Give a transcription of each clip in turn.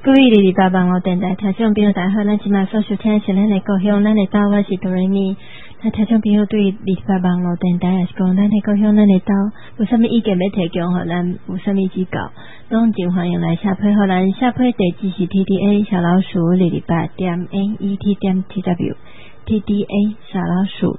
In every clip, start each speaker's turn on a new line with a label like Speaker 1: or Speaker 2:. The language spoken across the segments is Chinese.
Speaker 1: 各位228网络电台听众朋友大家好，咱今麦所收听是咱的故乡，咱的岛，我是哆瑞咪。那听众朋友对228网络电台也是讲咱的故乡，咱的岛，有啥物意见要提供，互咱有啥物指教，拢真欢迎来写批，互咱写批地址是 TDA 小老鼠228.net.tw。TDA 小老鼠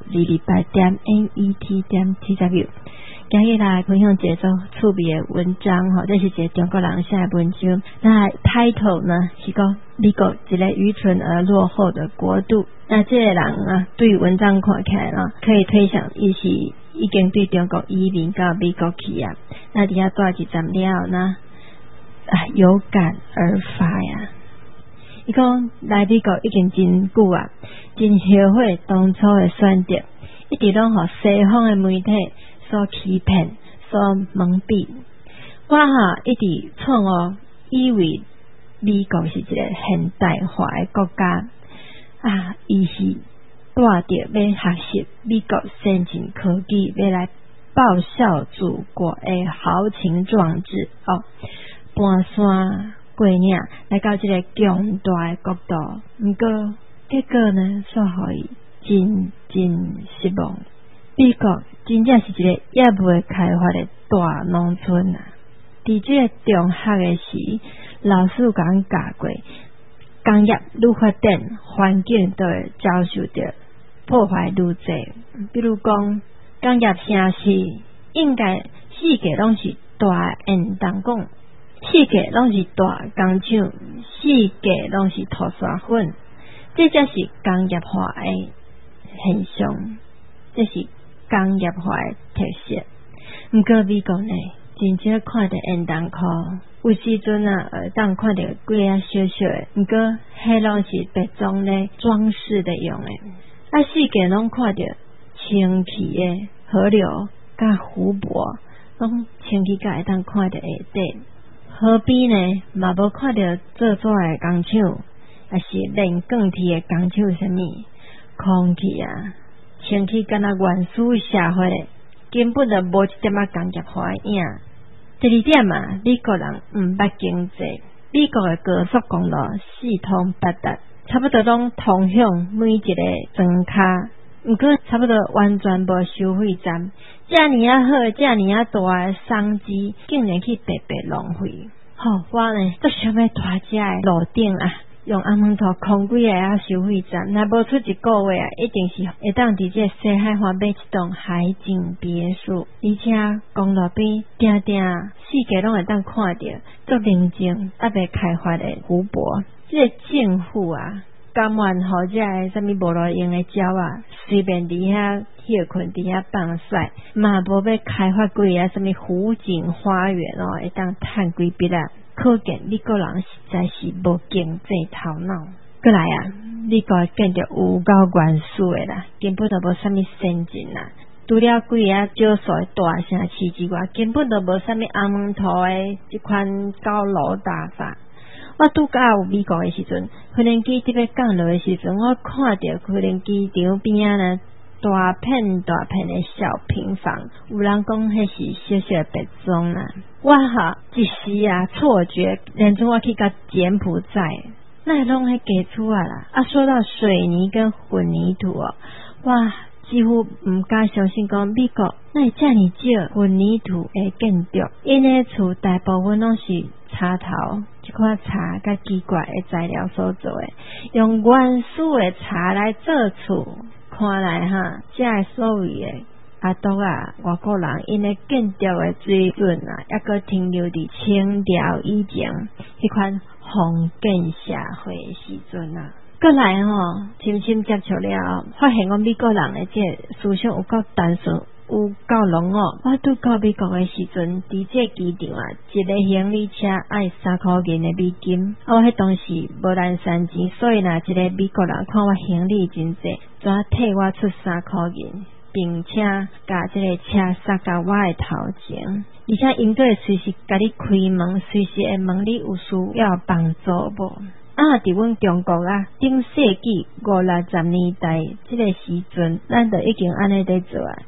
Speaker 1: 228.net.tw。今日来分享一个趣味的文章吼，这是一个中国人写的文章。那 title 呢是讲美国一个愚蠢而落后的国度。那这个人啊，对文章看起来呢，可以推想，伊是已经对中国移民到美国去啊。那底下住一阵了呢，有感而发呀。伊讲来美国已经真久啊，真后悔当初的选择，一直拢互西方的媒体所欺骗，所蒙蔽。我一直错误以为美国是一个现代化的国家啊，伊是带着要学习美国先进科技，要来报效祖国的豪情壮志哦，搬山过岭来到这个强大的国度，不过结果呢，煞互伊真失望。美国真正是一个也未开发的大农村啊！伫这个中学的时，老师讲教过，工业愈发展，环境都会遭受到破坏愈多。比如讲，工业城市应该四界拢是大烟筒管，四界拢是大工厂，四界拢是涂沙粉，这才是工业化的现象，这是工业化的特色。不过美国呢，真少看到烟筒裤，有时阵当看到几啊小小的，不过迄拢是别种咧装饰的用的。四界拢看到清气的河流甲湖泊，拢清气甲会当看到下底。河边呢，嘛无看到做纸的工厂，也是炼钢铁的工厂，什么空气啊。清气敢若原始社会，根本就无一点工业化的影。第二点啊，美国人毋捌经济，美国的高速公路四通八达，差不多拢通向每一个庄卡，毋过差不多完全无收费站。遮尔啊好，遮尔啊大的商机，竟然去白白浪费。我呢，都想要拖遮的路顶啊！用红门头空几个收费站，若无出一个月啊，一定是会当伫这西海岸买一栋海景别墅，而且公路边定定四界拢会当看到足宁静还未开发的湖泊。这个政府啊，甘愿互这个什么无路用的鸟啊，随便伫遐歇困，伫遐放晒，嘛无要开发几个什么湖景花园会当趁几笔啊。可见美国人实在是无经济头脑。过来啊，美国建筑有够原始的啦，根本就无啥物先进啦。除了几个少数的大城市之外，根本就无啥物红门头的这款高楼大厦。我拄到美国的时阵，飞行机特别降落的时阵，我看到飞行机场边呢大片的小平房，有人讲迄是小小的别庄啦。我一时错觉，连做我去到柬埔寨，那拢迄基础啊啦。说到水泥跟混凝土我几乎唔敢相信讲美国那会这么少混凝土的建筑，因的厝大部分拢是柴头，这款柴甲奇怪的材料所做的，用原始的柴来做厝。看来这所谓的都外国人因的建筑的水准还阁停留伫清朝以前迄款封建社会的时阵过来深深接触了，发现美国人的这思想有够单纯，有够浓我拄到美国的时阵，伫这机场一个行李车要3块钱的美金，我迄当时无咱3钱，所以一个美国人看我行李真济，怎替我出3块钱，并且甲这个车塞到我的头前，而且因个随时甲你开门，随时会问你有需要帮助无。伫阮中国顶世纪50-60年代这个时阵，咱就已经安尼在做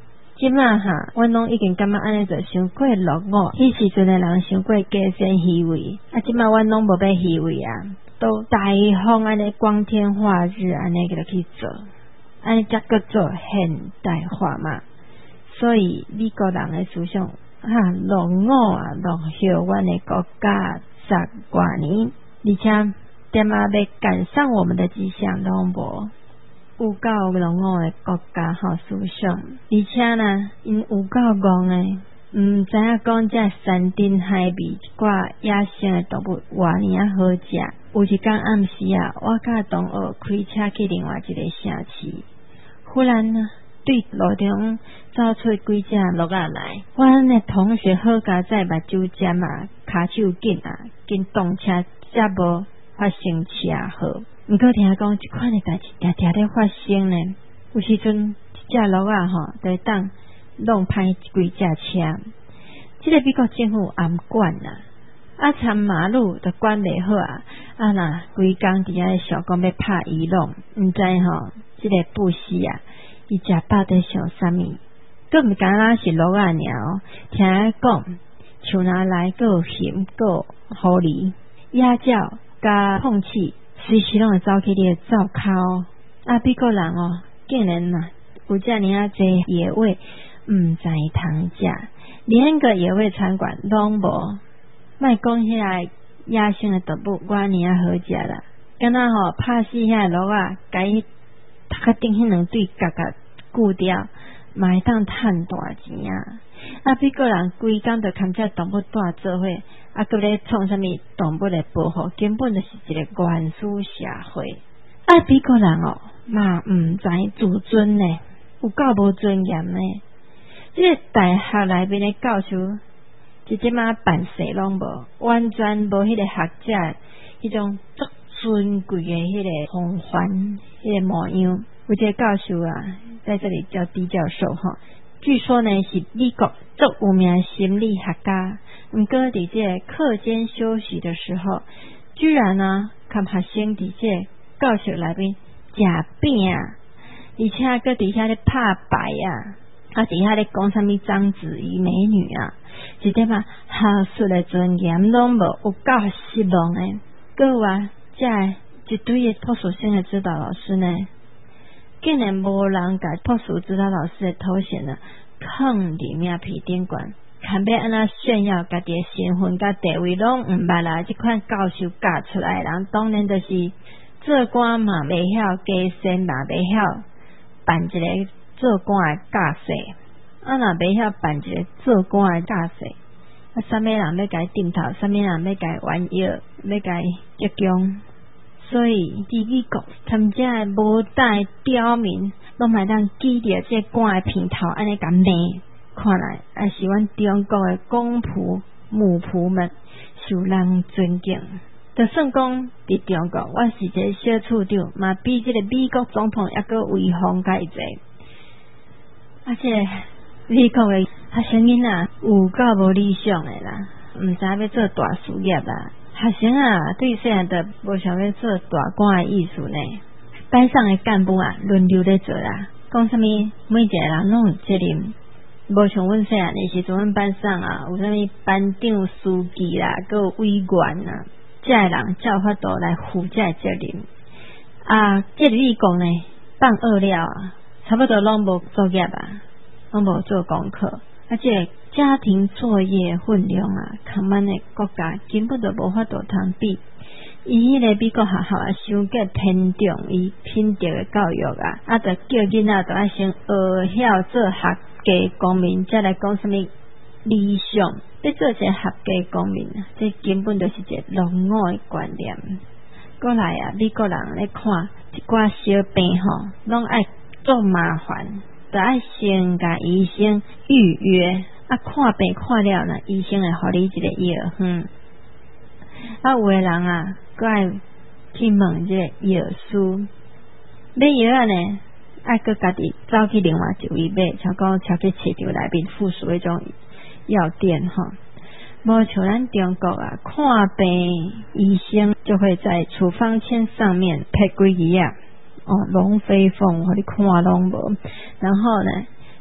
Speaker 1: 即马哈，阮拢已经感觉安尼就伤过落伍。迄时阵的人伤过加先虚伪，即马阮拢无要虚伪啊，都大方安尼光天化日安尼个去做，安尼才叫做现代化嘛。所以美国人的思想落伍啊，落后阮的国家10多年，而且点啊要赶上我们的迹象拢无。有够落伍的国家思想，而且呢，因有够戆的，毋知影讲这山珍海味一寡野生的动物偌尼啊好食。有一天暗时啊，我甲同学开车去另外一个城市，忽然呢，对路中走出几只鹿仔来。阮的同学好佳在目睭尖啊，骹手紧啊，紧动车才无发生车祸。毋过听讲即款的代志常常咧发生呢，有时阵一只鹿啊就当弄歹几只车。即个美国政府也毋管啦，参马路都管袂好啊，若规工伫遐想讲要拍伊弄，毋知即个布施啊，伊食饱在想啥物？佫毋敢若是鹿仔尔听讲，像若来佫有熊，佫有狐狸、野鸟甲碰气。随时拢会走去你的灶口美国人竟然有遮尔啊侪野味，毋知通食，连个野味餐馆拢无。莫讲遐个野生的动物，我尔啊好食啦，敢若拍死遐鹿啊，甲伊头壳顶迄两对角角锯掉，嘛会当趁大钱美国人规工就牵遮动物带做伙。佫咧创啥物动物的保护，根本就是一个原始社会。美国人嘛毋知自尊呢，有够无尊严呢。即个大学内面的教授，即马办事拢无，完全无迄个学者迄种足尊贵的迄个风范，迄个模样。有一个教授在这里叫D教授据说呢是美国足有名的心理学家。毋过伫这个课间休息的时候，居然跟学生伫这个教室内面食饼而且佫伫遐咧拍牌伫遐咧讲啥物章子怡美女一点学术的尊严拢无，有够失望的。佫有这一堆的朴素性的指导老师呢，竟然无人甲朴素指导老师的头衔放伫名片顶管。看要安怎炫耀家己的身份甲地位拢毋捌啦，即款教授教出来的人，当然就是做官嘛袂晓加薪嘛袂晓办一个做官的架势，若袂晓办一个做官的架势，啥物人要甲伊顶头，啥物人要甲伊弯腰，要甲伊激将。所以伫美国，他们遮无带刁民，拢嘛当记着这官的片头，安尼甲骂。看来是阮中国的公仆母仆们受人尊敬。就算讲伫中国，我是一个小处长，嘛比这个美国总统还佫威风较济。这个美国的学生囡有够无理想的啦，毋知要做大事业啦。学生对细汉都无想要做大官的意思呢。班上的干部轮流咧做啦，讲啥物每一个人拢有责任。无像阮细汉的时阵，阮班上有啥物班长、书记啦，佫有委员这个人才有法度来负这个责任。这个美国呢，放学了差不多拢无作业拢无做功课。这个家庭作业分量较慢的国家根本就无法度通比。伊迄个美国学校伤过偏重伊品德的教育就叫囡仔都要先学晓做合格公民，再来讲什么理想。要做一个合格公民，这根本就是一个落伍的观念。过来美国人咧看一寡小病拢爱做麻烦，就爱先甲医生预约看病看了呢，医生会互你一个药有的人佫爱去问这个药师，买药呢爱佫家己走去另外一位买，像讲超去市场内面附属的种药店无像咱中国看病医生就会在处方签上面贴几页龙飞凤互你看拢无，然后呢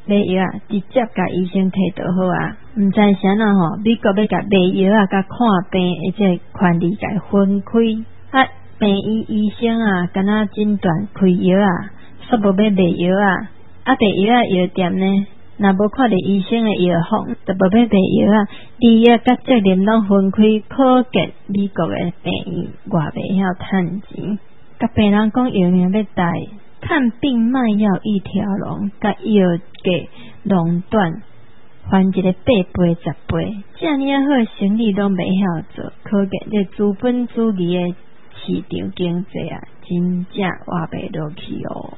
Speaker 1: 买药啊，直接甲医生摕就好啊。毋知啥呐吼，美国要甲买药啊，甲看病而且权利甲分开啊。病医生啊，敢若诊断开药啊，煞无要卖药啊。啊，卖药啊药店呢，若无看到医生的药方，就无要卖药啊。利益甲责任拢分开，可见美国的病院偌袂晓趁钱。甲病人讲药名要带，看病卖药一条龙，甲药价垄断，还一个8倍10倍，遮尔啊好生意拢袂晓做，可见这资本主义的市场经济啊，真正活袂落去哦。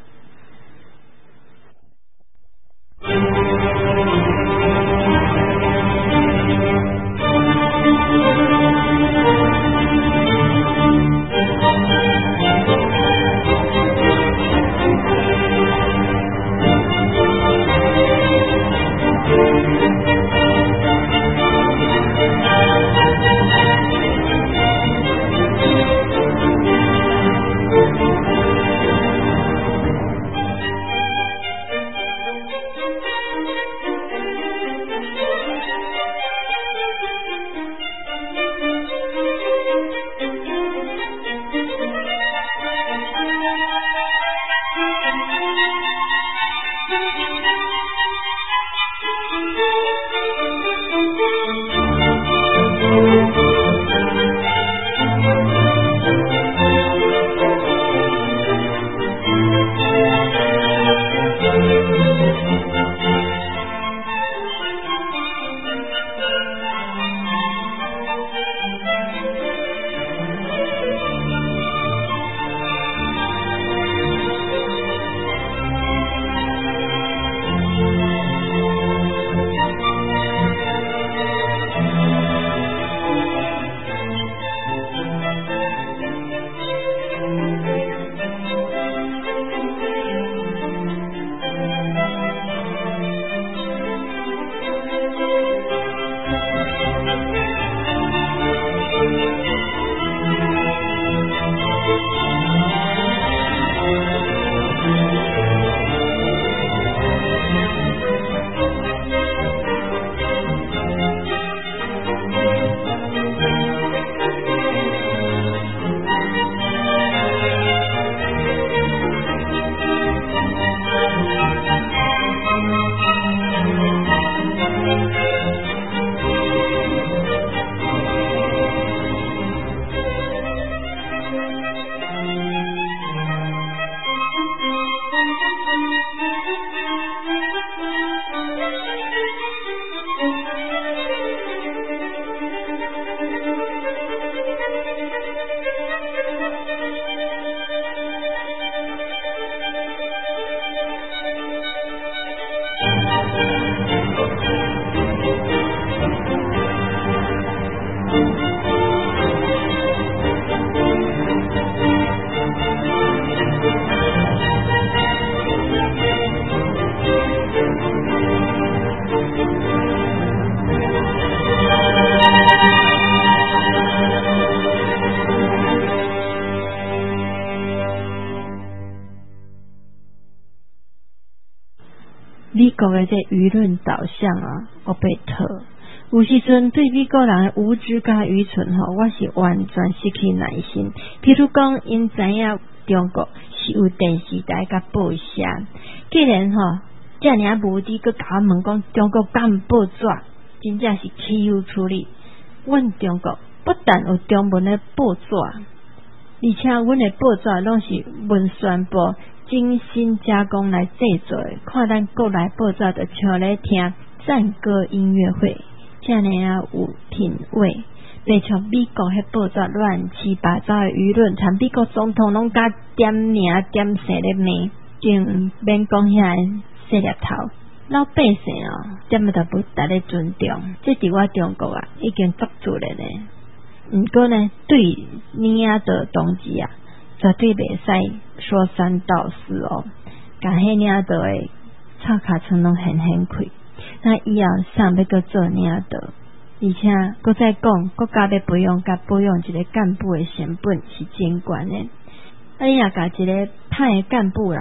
Speaker 1: 美国的这舆论导向啊，我被特。有时阵对美国人的无知甲愚蠢我是完全失去耐心。譬如讲，因知影中国是有电视台甲报社，既然遮尔无知，佮甲我问讲中国敢报纸，真正是岂有此理。阮中国不但有中文的报纸，而且阮的报纸拢是文宣部精心加工来制作的。看咱国内报纸就像咧听赞歌音乐会，遮尔有品味。袂像美国迄报纸乱七八糟的舆论，像美国总统拢甲点名点姓咧骂，更免讲遐细粒头老百姓点都不值得尊重。这伫我中国已经足足了呢。毋过呢，对领导同志绝对袂使说三道四甲迄领导的臭尻川拢狠狠开。那以后啥要搁做领导，而且搁再讲国家要培养一个干部的成本是真悬的。你若甲一个歹的干部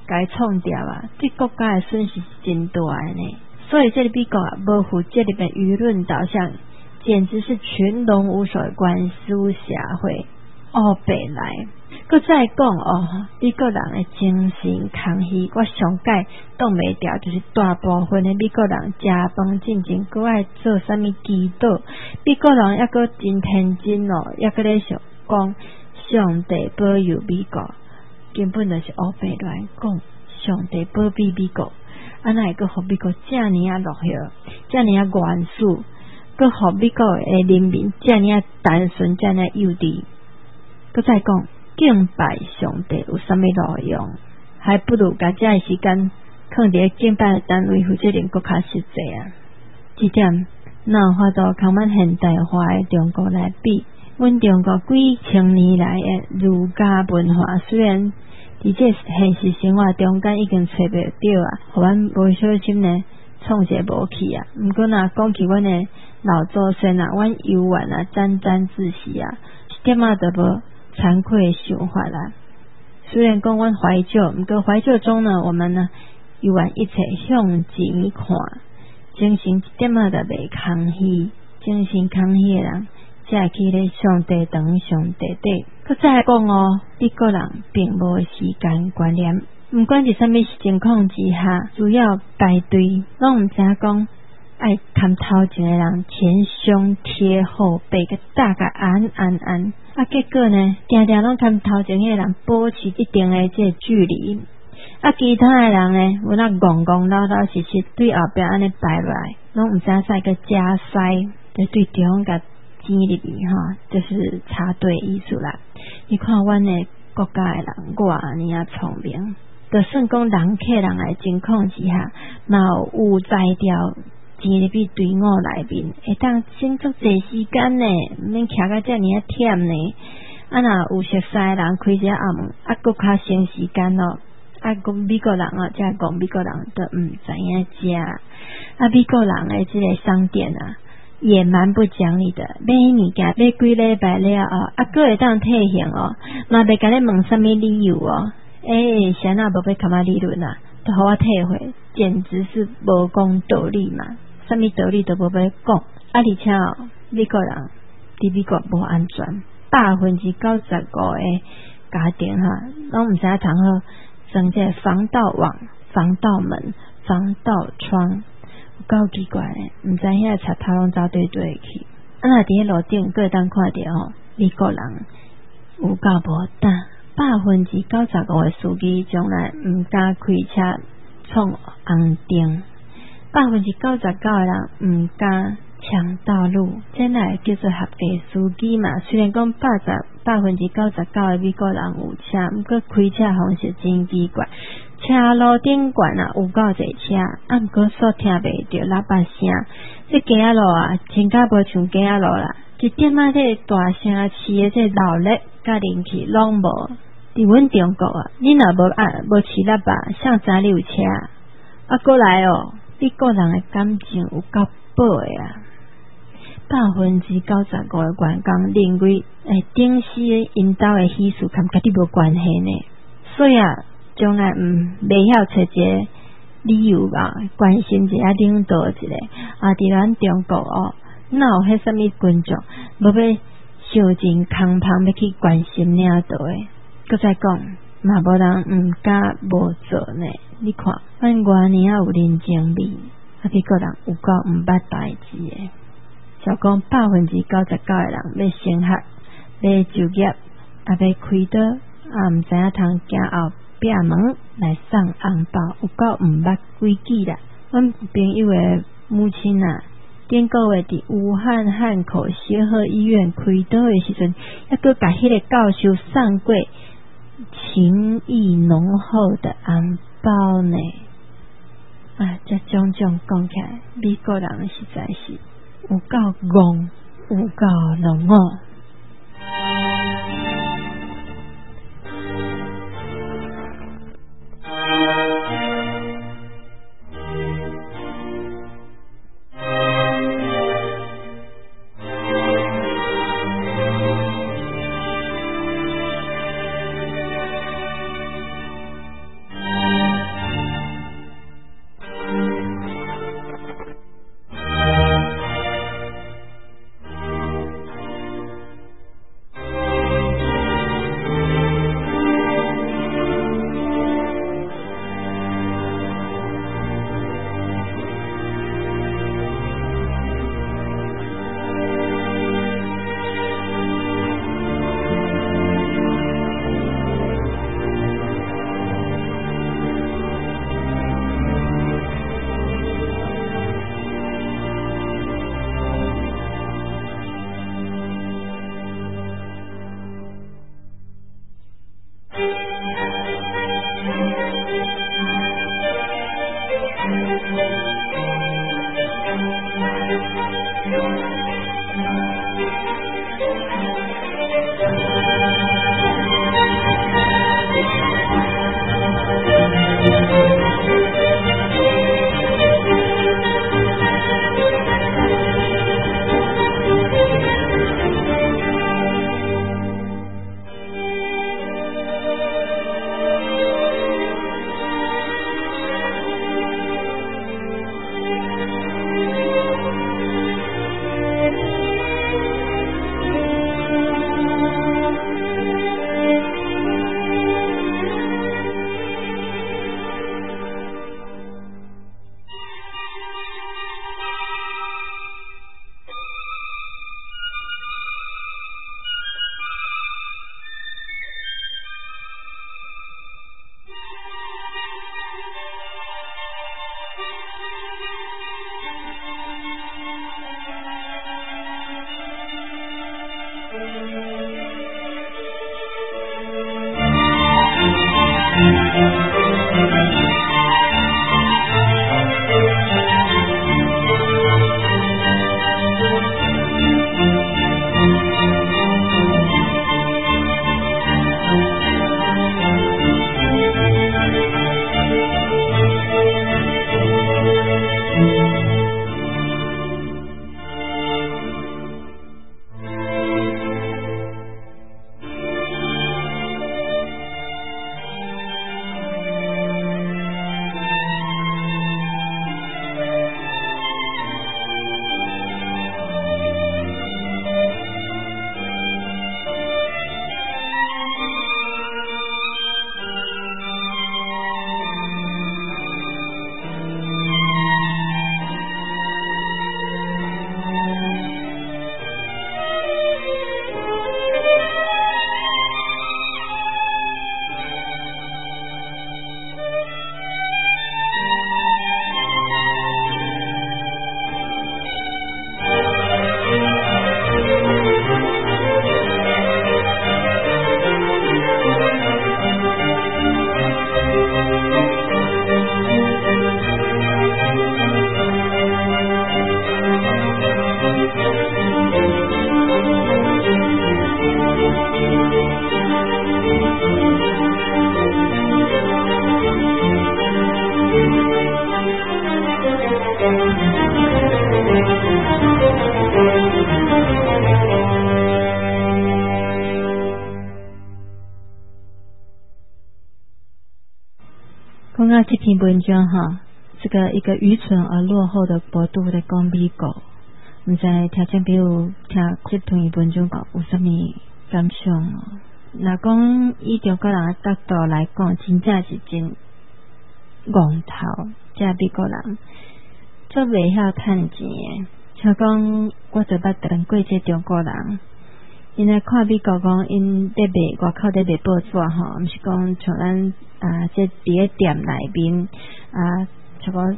Speaker 1: 该创掉啊，对国家的损失是真大的呢。所以这里美国啊，无负这里的舆论导向，简直是群龙无首的关系社会。北来，佮再讲美国人的精神空虚，我上届挡袂掉，就是大部分的美国人食饭进前，佮爱做啥物祈祷。美国人抑佮真天真抑佮咧想讲上帝保佑美国，根本就是北乱讲上帝保庇美国，哪会佮互美国这么落后，这么原始，佮互美国的人民这么单纯，这么幼稚。佮再讲敬拜上帝有啥物路用？还不如甲这时间放伫敬拜的单位负责任更较实际啊！这点哪有法度同咱现代化的中国来比？阮中国几千年来的儒家文化，虽然伫这现实生活中间已经找袂到啊，互阮无小心呢创者无去啊。毋过若讲起阮的老祖先啊，阮游玩啊，沾沾自喜啊，一点仔都无惭愧想法啦。虽然讲阮怀旧，毋过怀旧中呢，我们呢游玩一切向前看，精神一点仔都袂空虚，精神空虚的人才会去咧上帝堂上帝底。佮再讲美国人并无时间观念，毋管是啥物情况之下，主要排队拢毋知讲爱看头前的人前胸贴后背，个大概安。结果呢，定定拢看头前迄个人保持一定的这距离，其他的人呢，有那戆老实对后壁安尼排落来，拢毋知使个加塞，就对中央甲挤入去就是插队意思啦。你看阮的国家的人，我安尼聪明，就算讲人客人的情况之下，嘛有才调。进入去队伍内面，会当省足侪时间呢，毋免徛到遮尔忝呢。若有熟悉的人开一下暗门，佫较省时间咯。讲美国人才讲美国人都毋知影食。美国人的这个商店啊，也蛮不讲理的。买物件买几礼拜了佫会当退现嘛袂甲你问啥物理由谁若无要看理论啊，都互我退回，简直是无讲道理嘛。啥物道理都无要讲，而且美国人伫美国无安全，95%的家庭拢毋知影通好装这防盗网、防盗门、防盗窗，有够奇怪的，毋知遐贼头拢走对去。若伫路顶，各当看到美国人有够无胆，95%的司机从来毋敢开车闯红灯。99%的人毋敢抢道路，这乃叫做合法司机嘛。虽然讲99%的美国人有车，毋过开车方式真奇怪，车路顶管有够侪车，毋过煞听袂到喇叭声。这街仔路真甲无像街仔路啦，一点这大声市的这闹热甲人气拢无。伫阮中国你若无骑喇叭，谁知你有车？过来美国人的感情有够薄的95%的员工认为顶时因兜的喜事跟家己无关系呢，所以将来袂晓找一个理由关心一下领导一个伫咱中国哪有迄啥物群众无要受尽空旁要去关心领导的。搁再讲嘛无人毋敢无做呢。你看咱外年有人情味，美国人有够毋捌代志的。就讲90%的人要升学、要就业、要开刀，毋知影通行后壁门来送红包，有够毋捌规矩啦。阮朋友的母亲顶个月伫武汉汉口协和医院开刀的时阵，还佫甲迄个教授送过情意浓厚的红包呢。这种讲起来，美国人实在是有够戆，有够浓讲到这篇文章哈，这个一个愚蠢而落后的国度在讲美国，唔知听众朋友听这篇文章讲有什么感想哦？若讲以中国人的角度来讲，真正是真戆头，这美国人做袂晓趁钱的。像讲我就捌等过这中国人，因来看美国讲因在卖外口在卖报纸吼，毋是讲像咱这伫个店内面像讲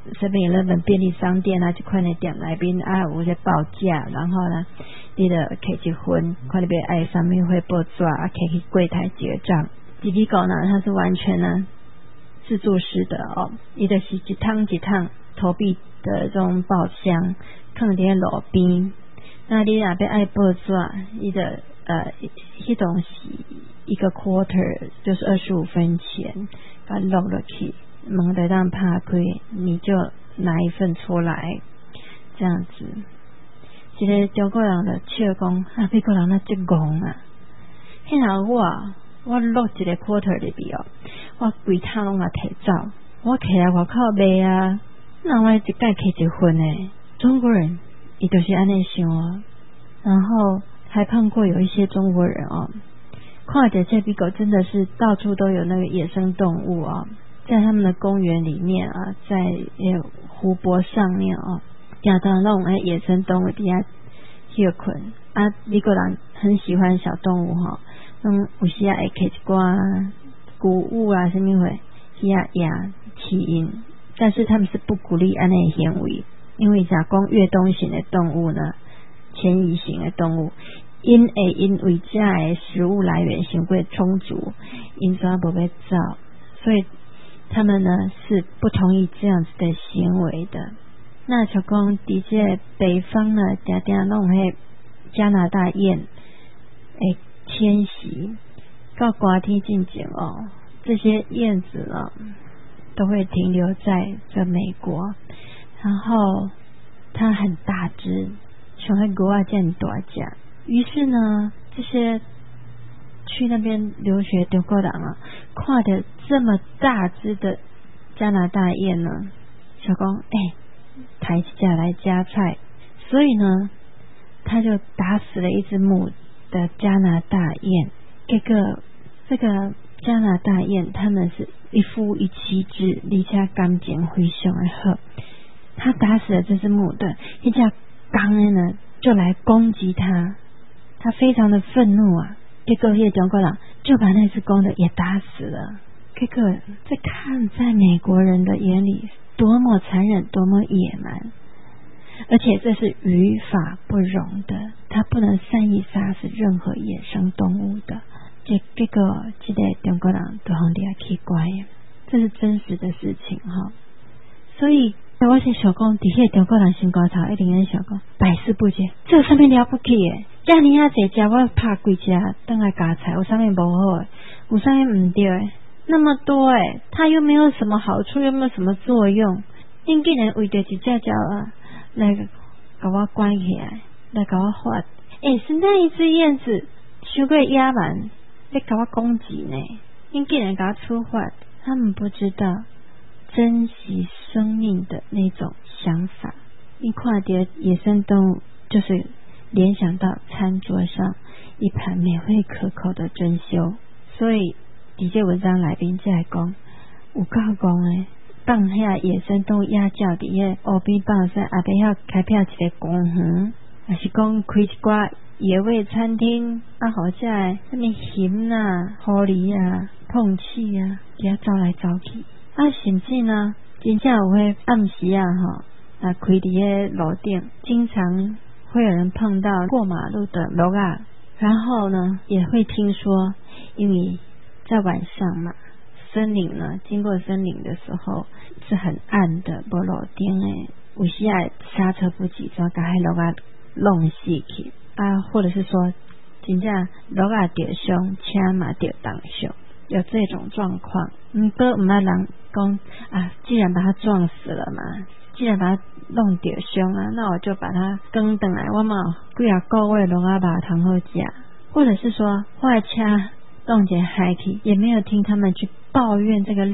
Speaker 1: 7-11便利商店这款的店内面有些报价，然后呢，你就摕一份，看你要爱什么会报纸摕去柜台结账。在美国呢，它是完全呢自助式的哦，伊就是一趟一趟投币的这种包厢，放伫路边。那你若要爱报纸，伊的迄种是一个 quarter， 就是25分钱，把它落落去，门就当拍开，你就拿一份出来，这样子。一个中国人就笑讲美国人那这戆啊！迄若我落一个 quarter 里边哦，我规趟拢摕走，我徛来外口卖啊，那我一届摕一份呢？中国人伊就是安尼想哦。然后还碰过有一些中国人哦，看着这美国真的是到处都有那个野生动物哦，在他们的公园里面在湖泊上面哦，找到那种野生动物底下休困美国人很喜欢小动物哈，有时会摕一寡谷物什么会遐饲因，但是他们是不鼓励安尼行为，因为讲越冬型的动物呢，迁移型的动物，因为这的食物来源相对充足，因所不被造，所以他们呢是不同意这样子的行为的。那像讲伫这北方呢，常常弄迄加拿大雁会迁徙到寒天进前哦，这些燕子呢都会停留在这美国，然后它很大只，像那狗这样大只。于是呢，这些去那边留学中国人看着这么大只的加拿大雁呢，想讲抬一架来夹菜，所以呢，他就打死了一只母的加拿大雁。这个加拿大雁，他们是一夫一妻制，而且感情非常的好。他打死了这只母的，一架刚呢就来攻击他，他非常的愤怒结果那中国人就把那只公的也打死了。这个在美国人的眼里多么残忍，多么野蛮，而且这是于法不容的，他不能善意杀死任何野生动物的。结果这个中国人都很奇怪，这是真实的事情所以我是想讲，底下中国人心高潮一定会想讲百思不解，这有什么了不起的？这么啊侪只我拍几只回来夹菜，有什么不好的？有什么不对的？那么多它又没有什么好处，又没有什么作用，你竟然为着一只来把我关起来，来把我发现在一只燕子太过野蛮，要把我攻击呢，你竟然给我处罚。他们不知道珍惜生命的那种想法。你看到野生动物，就是联想到餐桌上一盘美味可口的珍馐。所以在这文章内面才讲，有够讲放遐野生动物野鸟伫遐湖边放生，也不要开辟一个公园，还是讲开一寡野味餐厅好食的什么熊狐狸碰气给它走来走去甚至呢真正有会暗时开伫迄路顶，经常会有人碰到过马路的鹿然后呢也会听说，因为在晚上嘛，森林呢经过森林的时候是很暗的，没路灯有时刹车不及，就把迄鹿弄死去或者是说真正鹿着伤，车嘛着当伤，有这种状况。不过不要人讲既然把它撞死了嘛，既然把它弄着伤那我就把它更回来，我嘛几啊个月鹿肉通好食。或者是说我的车弄一个害去，也没有听他们去抱怨这个路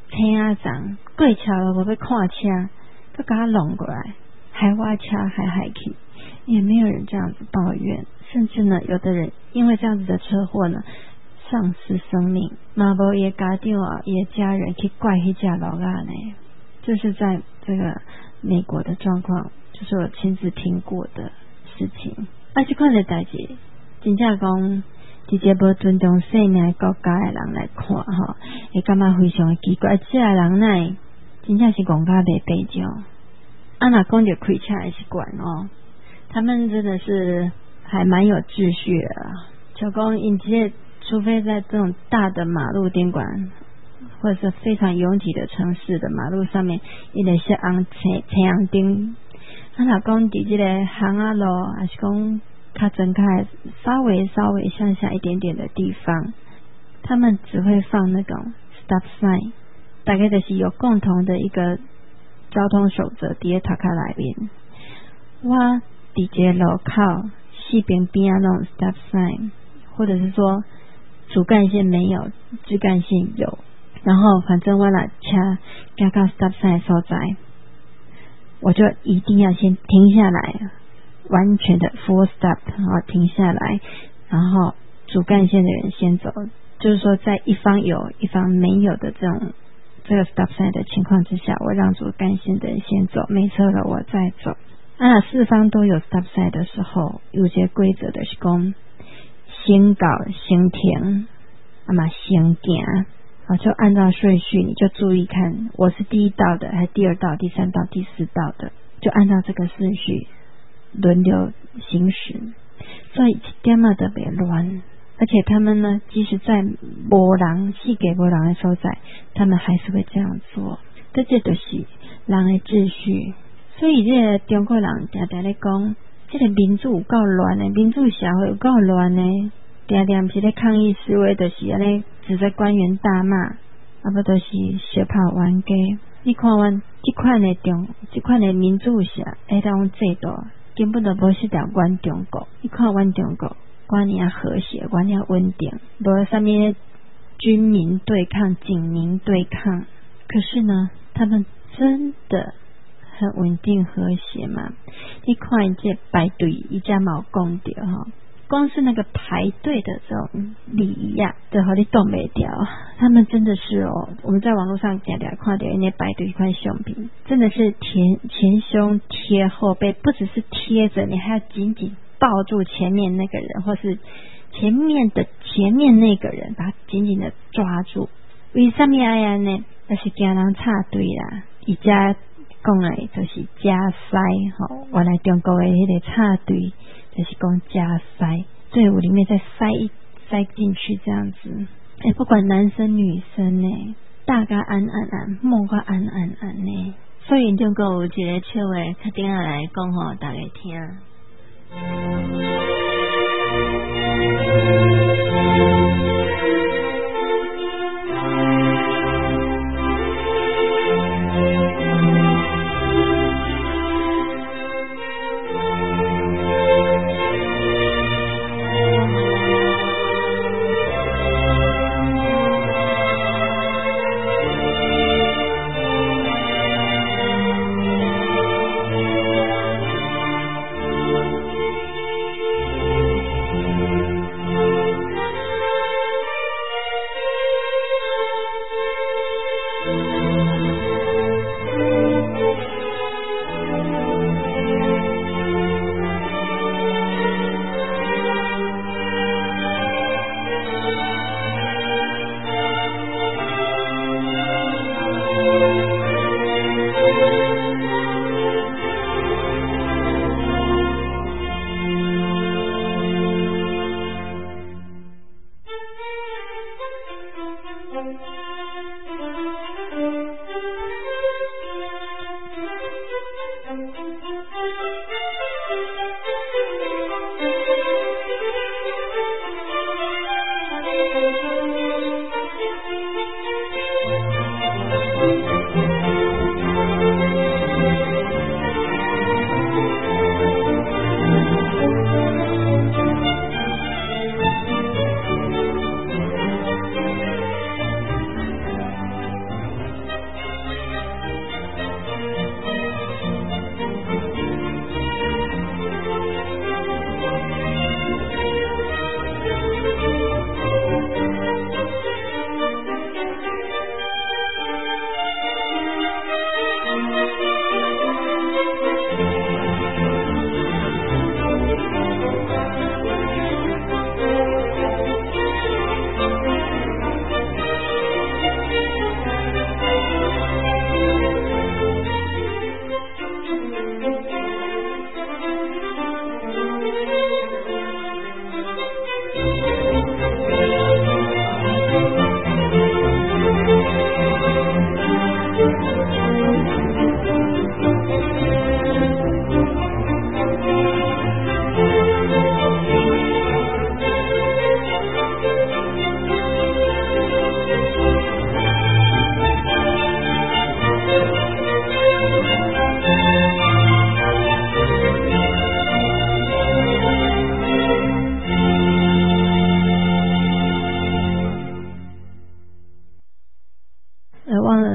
Speaker 1: 车仔长过桥了，我要看车，就给他弄过来，还挖车还去，也没有人这样子抱怨，甚至呢，有的人因为这样子的车祸呢，丧失生命，嘛无也家长啊，也家人去怪迄只老鸭呢，这是在这个美国的状况，就是我亲自听过的事情。这款的代志，真正讲。一个无尊重生命国家的人来看吼，会感觉非常奇怪。这人呢，真正是戆甲袂白种。若讲着开车的习惯哦，他们真的是还蛮有秩序的。就讲因这除非在这种大的马路顶管，或者是非常拥挤的城市的马路上面，伊就是红青灯。若讲伫这个巷仔路，还是讲。它睁开稍微向下一点点的地方，他们只会放那种 stop sign， 大概就是有共同的一个交通守则伫咧头壳内面。我伫这路口四边边啊那种 stop sign， 或者是说主干线没有，支干线有，然后反正我若车行到 stop sign 的所在，我就一定要先停下来。完全的 full stop， 然后停下来，然后主干线的人先走，就是说在一方有一方没有的这个 stop sign 的情况之下，我让主干线的人先走，没车了我再走。四方都有 stop sign 的时候，有些规则的是讲先到先停，先行，就按照顺序，你就注意看我是第一道的还是第二道第三道第四道的，就按照这个顺序轮流行驶，所以一点都别乱。而且他们呢，即使在没人四界没人的所在，他们还是会这样做。这就是人的秩序。所以这个中国人常常在讲，这个民主有够乱的，民主社会有够乱的，常常是在抗议示威，就是安尼指着官员大骂，不都是小炮冤家。你看阮这款的民主社那种制度。根本就无是条阮中国，你看阮中国，管尔和谐，管尔稳定，无啥物军民对抗、警民对抗。可是呢，他们真的很稳定和谐嘛？你看这排队，伊家冇讲到哈，光是那个排队的这种礼仪啊，都和你动袂掉。他们真的是哦，我们在网络上常常看到那排队款相片，真的是前胸贴后背，不只是贴着，你还要紧紧抱住前面那个人，或是前面那个人，把他紧紧的抓住。为什么爱安呢？就是惊人插队啦，伊家讲的就是加塞吼，原来中国的那个插队就是讲加塞，队伍里面再塞进去这样子。不管男生女生呢，大家安，梦个安呢。所以中国有一个笑话，较顶下来讲互大家听。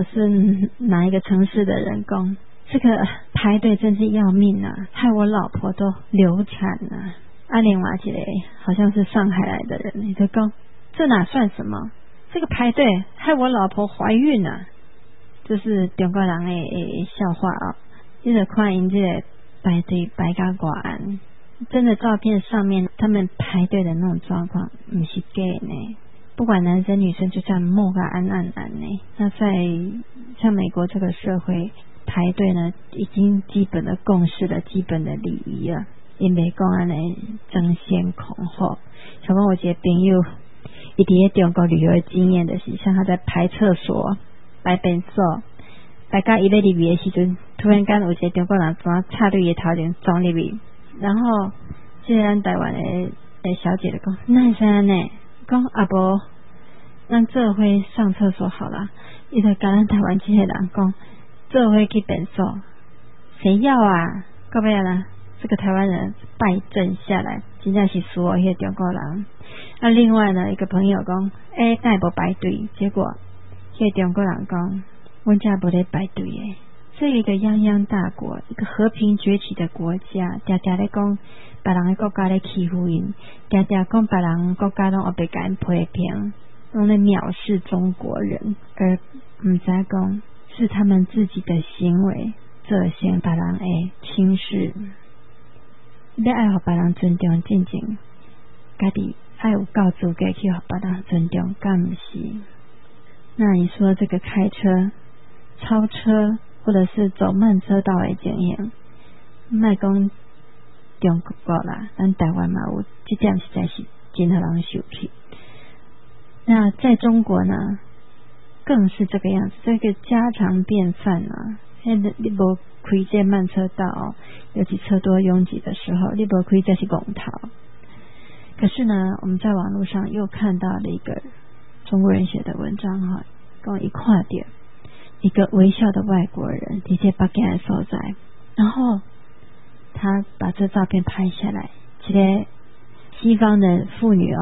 Speaker 1: 者是哪一个城市的人工，这个排队真是要命啊，害我老婆都流产了。另外一个好像是上海来的人，你就讲这哪算什么，这个排队害我老婆怀孕了，这是中国人的笑话啊。你就看因这个排队排到多安，真的照片上面他们排队的那种状况不是假呢，不管男生女生就这样默个安呢。那在像美国这个社会，排队呢已经基本的共识了，基本的礼仪了，因为讲安尼争先恐后。像我一个朋友，他在中国旅游的经验的是，像他在排厕所、排便所，大家一在里面的时阵，突然间有一个中国人从插队的头前撞里面，然后这个台湾的小姐就讲，那是安尼，讲阿伯，咱做伙上厕所好了。伊就跟咱台湾这些人讲，做伙去便所，谁要啊？到尾啦，这个台湾人败阵下来，真正是输我迄个中国人。另外呢，一个朋友讲，咱无排队，结果迄个中国人讲，阮家无咧排队诶。这一个泱泱大国，一个和平崛起的国家，常常咧讲别人的国家咧欺负因，常常讲别人国家拢被甲因批评，拢咧藐视中国人，而唔知讲是他们自己的行为造成别人的轻视。要爱互别人尊重，真正家己爱有够资格去互别人尊重，敢不是？那你说这个开车、超车或者是走慢车道的情形，莫讲中国啦，咱台湾嘛有，这点实在是真互人受气。那在中国呢，更是这个样子，这个家常便饭啊。你无开这慢车道，尤其车多拥挤的时候，你无开这是公头。可是呢，我们在网络上又看到了一个中国人写的文章哈，跟我一看到一个微笑的外国人在北京的所在，然后他把这照片拍下来，一个西方的妇女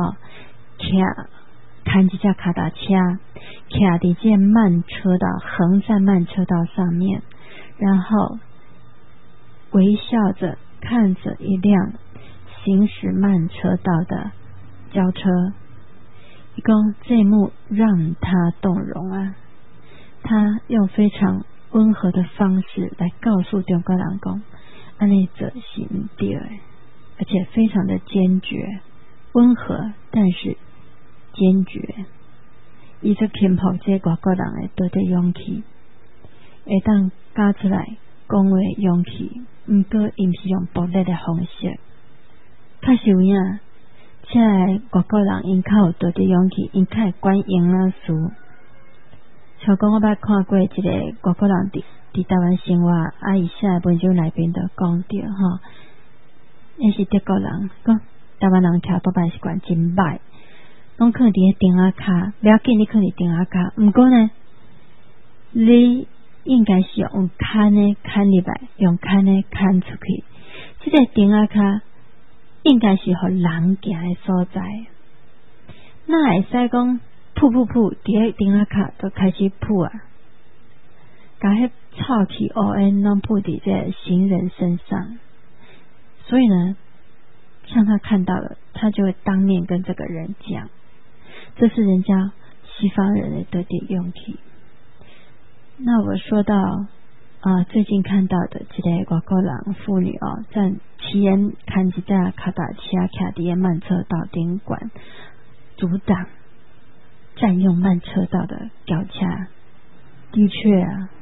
Speaker 1: 看一架卡达车，卡在这慢车道，横在慢车道上面，然后微笑着看着一辆行驶慢车道的轿车，一共这一幕让他动容啊！他用非常温和的方式来告诉中国人讲，安尼做是不对的，而且非常的坚决，温和但是坚决。伊就钦服这外国人的多的勇气，会当加出来讲话勇气，不过因是用暴力的方式。确实有影，这外国人因较有多的勇气，因较会管闲仔事。像讲我捌看过一个外国人伫台湾生活，伊写的文章内面就讲到吼，那是德国人讲台湾人徛多摆习惯真歹。拢可能伫电话卡，不要紧，你可能电话卡。不过呢，你应该是用牵的牵入来，用牵的牵出去。这个电话卡应该是互人行的所在。那会使讲噗噗噗，伫电话卡就开始噗啊，把迄臭气 ON 拢噗伫这行人身上。所以呢，像他看到了，他就会当面跟这个人讲。这是人家西方人的得点勇气。那我说到最近看到的这个外国人妇女在骑人看一架卡达车卡在慢车道顶管，阻挡占用慢车道的轿车。的确啊，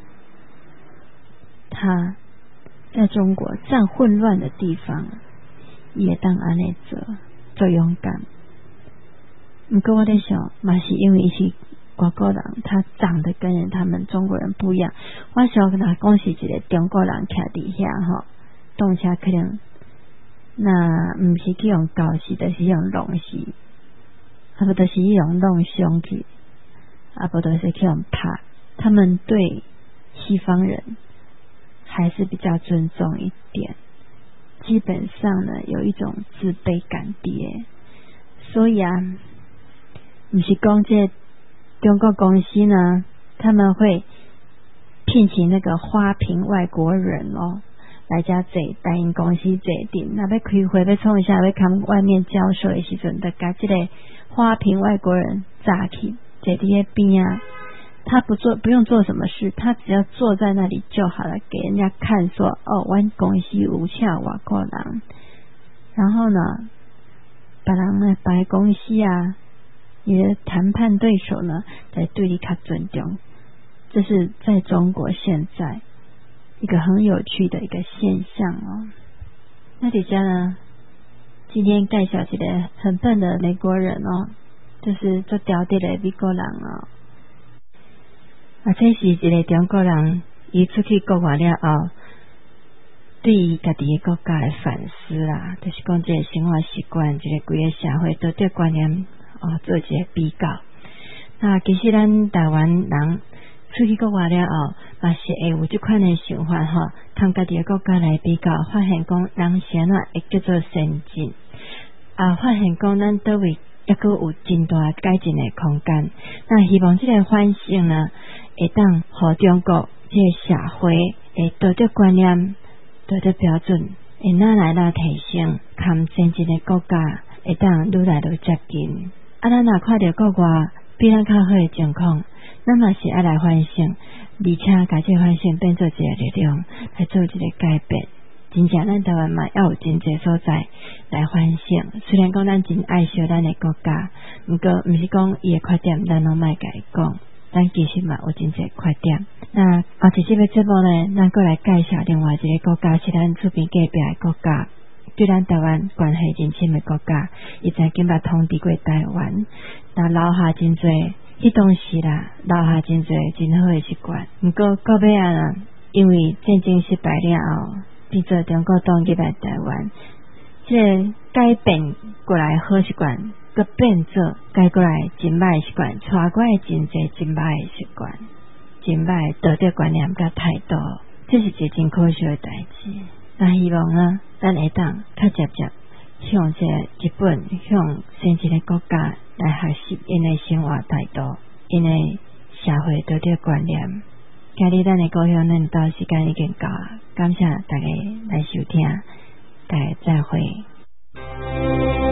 Speaker 1: 他在中国这样混乱的地方也当安内做勇敢。不过我在想，嘛是因为是外国人，他长得跟他们中国人不一样。我想跟他讲是一个中国人徛伫遐动车可能那不是去用高死，就是用弄死，不就是用弄伤去，不就是去用拍。他们对西方人还是比较尊重一点，基本上呢有一种自卑感的。所以不是讲这中国公司呢，他们会聘请那个花瓶外国人来家坐大英公司坐定，那要开会要创啥要看外面教授的时阵，就把这个花瓶外国人炸去坐在那边啊。他不用做什么事，他只要坐在那里就好了，给人家看说我们公司有请外国人。然后呢，别人呢白公司啊，你的谈判对手呢，在对你较尊重。这是在中国现在一个很有趣的一个现象那底下呢，今天介绍一个很笨的美国人就是做调的美国人这是一个中国人，伊出去国外了后，对于家己的国家的反思啦，就是讲这个生活习惯，这个规个社会道德观念做一个比较。那其实咱台湾人出去国外了后，嘛是会有这款的想法同家己的国家来比较，发现讲人是安怎会叫做先进发现讲咱倒位也阁有真大改进的空间。那希望这个反省呢，会当互中国这个社会的道德观念、道德标准会哪来提升，较先进的国家会当愈来愈接近。咱若看到国外比咱较好的情况，咱嘛是爱来反省，而且把这反省变做一个力量，来做一个改变。真正咱台湾嘛要有真济所在来反省，虽然讲咱真爱惜咱的国家，不过不是讲伊的缺点咱拢莫甲伊讲，咱其实嘛有真济缺点。那后一集的节目呢，咱过来介绍另外一个国家，是咱厝边隔壁的国家，对咱台湾关系真深的国家，伊曾经捌统治过台湾，那留下真济迄当时啦，留下真济真好的习惯。不过到尾啊，因为战争失败了后，变做中国统入来台湾，这个改变过来好习惯，佮变做改过来真歹习惯，带过来真济真歹的习惯，真歹道德观念佮态度，这是一个真可惜的代志。那希望咱会当较接向这日本、向先进的国家来学习因的生活态度、因的社会道德观念。今日咱的故乡咱到时间已经到了，感谢大家来收听，大家再会。